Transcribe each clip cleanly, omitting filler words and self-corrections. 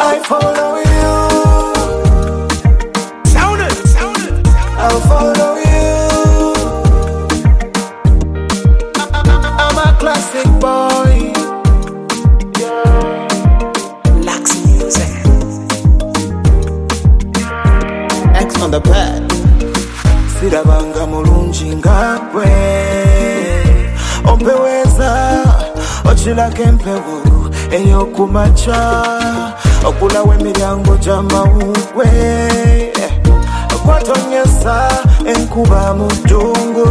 I follow you. Sound it. I'll follow you. I'm a classic boy. Lux music. X on the pad. Sirabanga mulungi ngakwe. Ompeweza ochilako empewo eyokumacha. Okulawo emiryango gy'amawukwe. Kwatonyesa enkuba mu ddungu.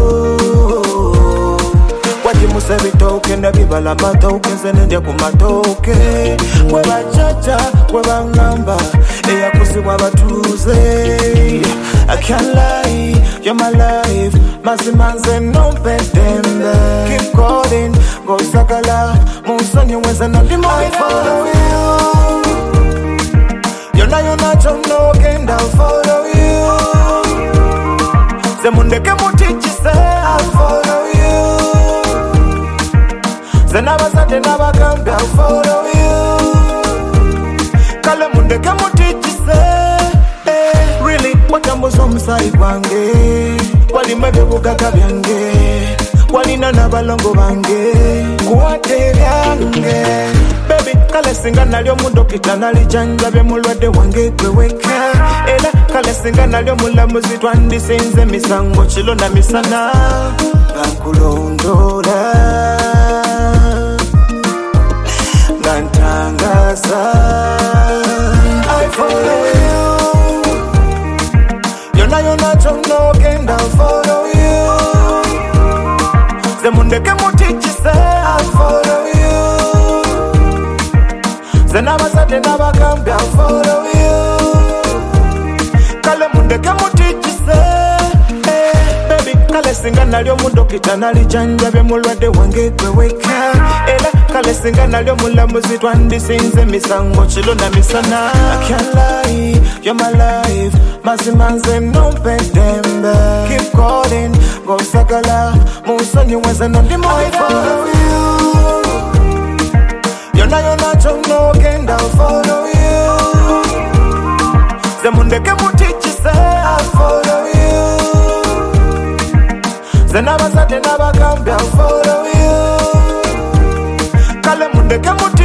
Wajimusa ebitooke nebibala amatooke nze nendya ku matooke. Gwe bajaja gwe baŋŋamba eyakusibwa abatuuze. I can't lie, you're my life. Mazima nze nompedembe. Keep calling, go sakala. Munsonyi wenze nandi mu I follow you. You're not joking, I'll follow you. Zemundeke mutichise, I'll follow you. Zenabazate nabagambe, I'll follow you. Kale mundeke mutichise. Really, watambuza omusaayi gwange. Walima ebyobugaga byange. Walina n'abalongo bange. Kuwadde ebyange. Baby, kale singa nali omudokita nalijanjabye mulwadde wange gwe wekka. Era kale singa nali omulamuzi twandisinze emisango kiro na misana. Nga nkulondoola, nga ntangaza. I follow you. Yona kyonogenda I'll follow you. Zemundeke mutichise I'll follow you. Zenabazade nabagambe I'll follow you. Kale mundeke mutichise. Baby, kale singa nali omudokita nalijanjabye mulwadde wange gwe wekka. Era kale singa nali omulamuzi twandisinze emisango kiro na misana. I can't lie, you're my life. Mazima nze nompedembe. Keep calling, go sakala. Munsonyi wenze nandi mu I follow you. Yona joking, I'll follow you. Zemundeke mutichise, I'll follow you. Zenabazade nabagambe, I'll follow you. Kale mundeke mutichise.